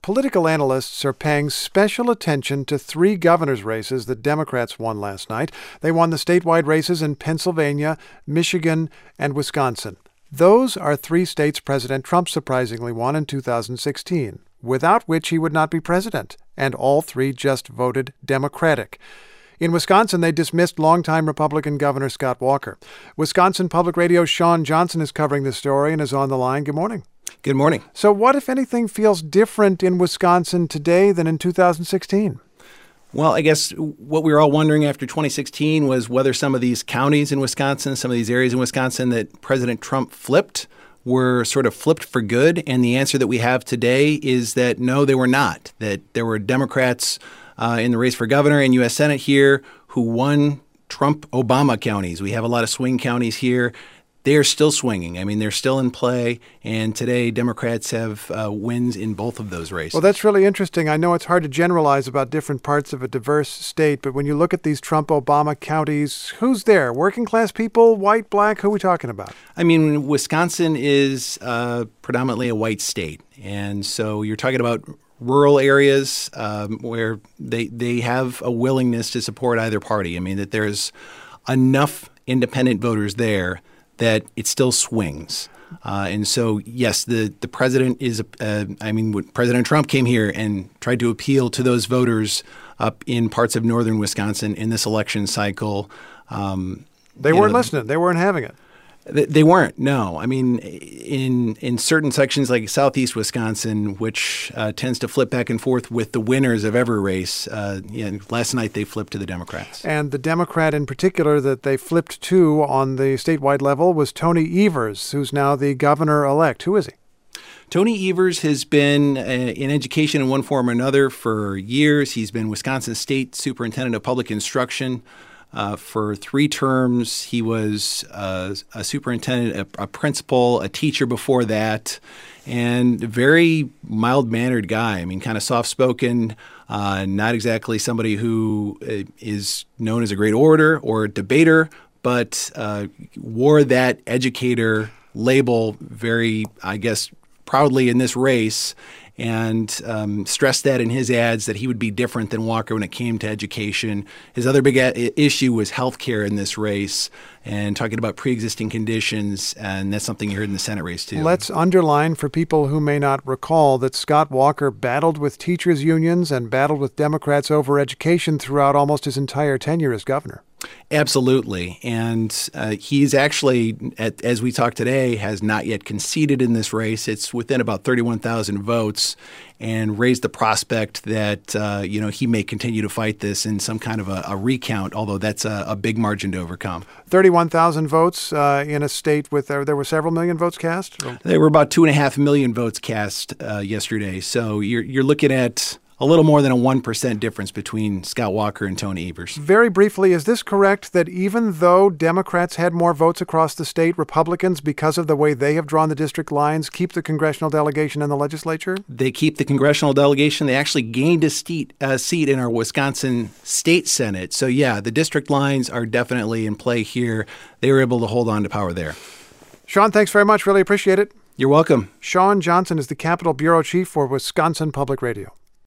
political analysts are paying special attention to three governor's races that Democrats won last night. They won the statewide races in Pennsylvania, Michigan, and Wisconsin. Those are three states President Trump surprisingly won in 2016, without which he would not be president, and all three just voted Democratic. In Wisconsin, they dismissed longtime Republican Governor Scott Walker. Wisconsin Public Radio's Shawn Johnson is covering this story and is on the line. Good morning. Good morning. So what, if anything, feels different in Wisconsin today than in 2016? Well, I guess what we were all wondering after 2016 was whether some of these counties in Wisconsin, some of these areas in Wisconsin that President Trump flipped were sort of flipped for good. And the answer that we have today is that no, they were not, that there were Democrats in the race for governor and U.S. Senate here who won Trump-Obama counties. We have a lot of swing counties here. They are still swinging. I mean, they're still in play. And today, Democrats have wins in both of those races. Well, that's really interesting. I know it's hard to generalize about different parts of a diverse state, but when you look at these Trump-Obama counties, who's there? Working class people, white, black? Who are we talking about? I mean, Wisconsin is predominantly a white state. And so you're talking about rural areas where they have a willingness to support either party. I mean, that there's enough independent voters there that it still swings. And so, yes, the president is when President Trump came here and tried to appeal to those voters up in parts of northern Wisconsin in this election cycle. They weren't listening. They weren't having it. They weren't, no. I mean, in certain sections like southeast Wisconsin, which tends to flip back and forth with the winners of every race, last night they flipped to the Democrats. And the Democrat in particular that they flipped to on the statewide level was Tony Evers, who's now the governor-elect. Who is he? Tony Evers has been in education in one form or another for years. He's been Wisconsin State Superintendent of Public Instruction for 3 terms. He was a superintendent, a principal, a teacher before that, and a very mild-mannered guy. I mean, kind of soft-spoken, not exactly somebody who is known as a great orator or a debater, but wore that educator label very, I guess, proudly in this race, and stressed that in his ads that he would be different than Walker when it came to education. His other big issue was health care in this race and talking about pre-existing conditions, and that's something you heard in the Senate race, too. Let's underline for people who may not recall that Scott Walker battled with teachers' unions and battled with Democrats over education throughout almost his entire tenure as governor. Absolutely. And he's actually, as we talk today, has not yet conceded in this race. It's within about 31,000 votes and raised the prospect that, he may continue to fight this in some kind of a recount, although that's a big margin to overcome. 31,000 votes in a state with there were several million votes cast? There were about 2.5 million votes cast yesterday. So you're looking at a little more than a 1% difference between Scott Walker and Tony Evers. Very briefly, is this correct that even though Democrats had more votes across the state, Republicans, because of the way they have drawn the district lines, keep the congressional delegation in the legislature? They keep the congressional delegation. They actually gained a seat in our Wisconsin State Senate. So, yeah, the district lines are definitely in play here. They were able to hold on to power there. Shawn, thanks very much. Really appreciate it. You're welcome. Shawn Johnson is the Capitol Bureau Chief for Wisconsin Public Radio.